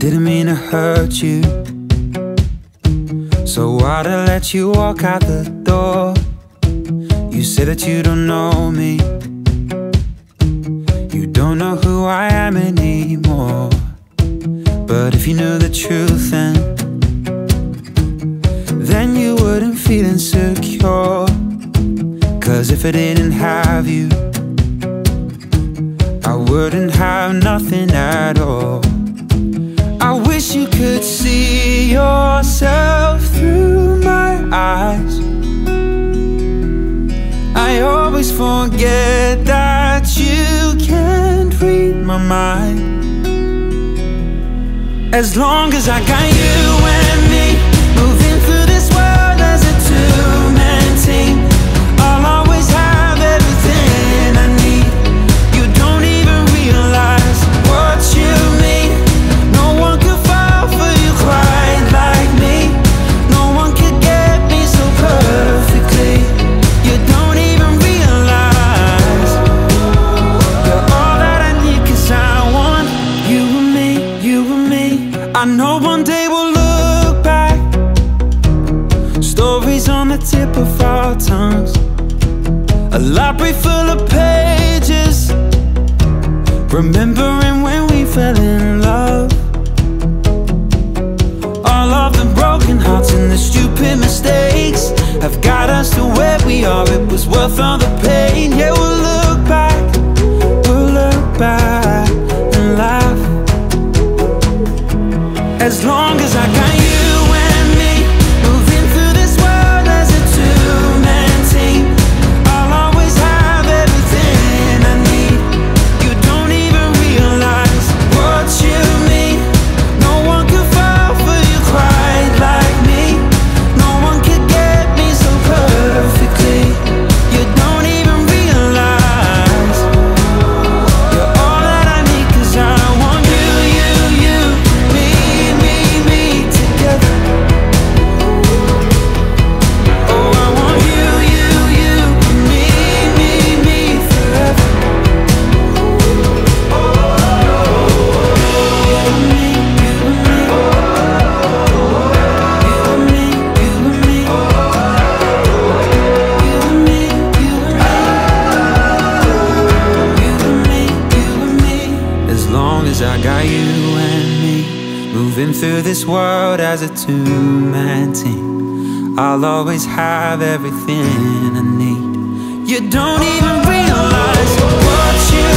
didn't mean to hurt you, so why'd I let you walk out the door? You say that you don't know me, you don't know who I am anymore. But if you knew the truth then you wouldn't feel insecure. Cause if I didn't have you, I wouldn't have nothing at all. I wish you could see yourself through my eyes. I always forget that you can't read my mind. As long as I got you and me, moving through this world as a two-man team, I'll always have everything I need. You don't even realize what you mean. No one could fall for you quite like me. No one could get me so perfectly. You don't even realize you're all that I need, cause I want you and me, you and me. I know one day we'll look back, stories on the tip of our tongues, a library full of pages, remembering when we fell in love. All of the broken hearts and the stupid mistakes have got us to where we are. It was worth all the pain. Yeah, we'll look back and laugh. As long as I got you and me, moving through this world as a two-man team, I'll always have everything I need. You don't even realize what you mean. No one could fall for you quite like me. No one could get me so perfectly. You don't even realize you're all that I need, cause I want you, you, me together. Oh, I want you, me forever. You and me, you and me. You and me, you and me. You and me, you and me. You and me. As long as I got you and me, moving through this world as a two-man team, I'll always have everything I need. You don't even realize what you